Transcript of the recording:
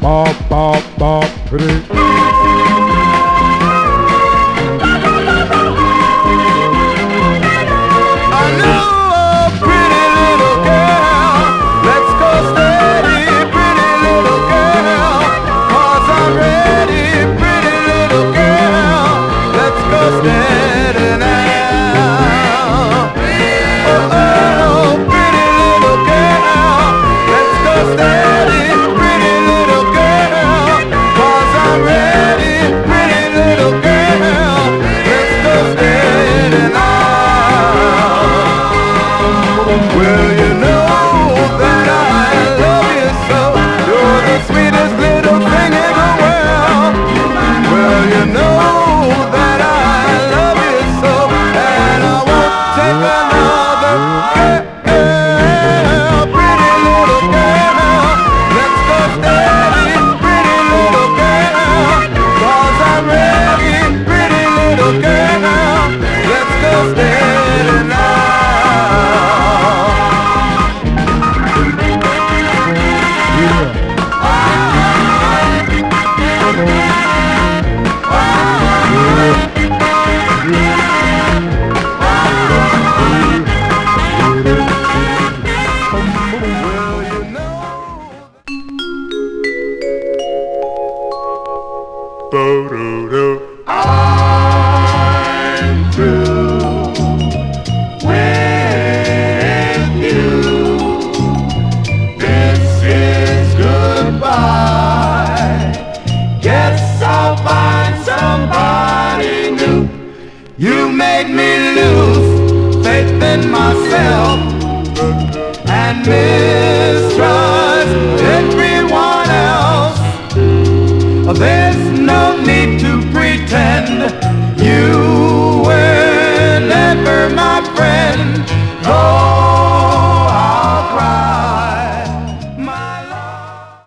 bop, bop, bop, pretty. I knew a pretty little girl. Let's go steady, pretty little girl. 'Cause I'm ready, pretty little girl. Let's go steady now. Oh, oh, pretty little girl. Let's go steady, pretty little girl. 'Cause I'm ready, pretty little girl. Let's go steady now. Well, you know that I love you so. You're the sweetest little thing in the world. Well, you know that I love you so, and I won't take another girl. Pretty little girl, let's go steady, pretty little girl. 'Cause I'm ready, pretty little girl. Let's go steady now. I'm through with you. This is goodbye. Guess I'll find somebody new. You made me lose faith in myself and mistrust everyone else. There's no need to pretend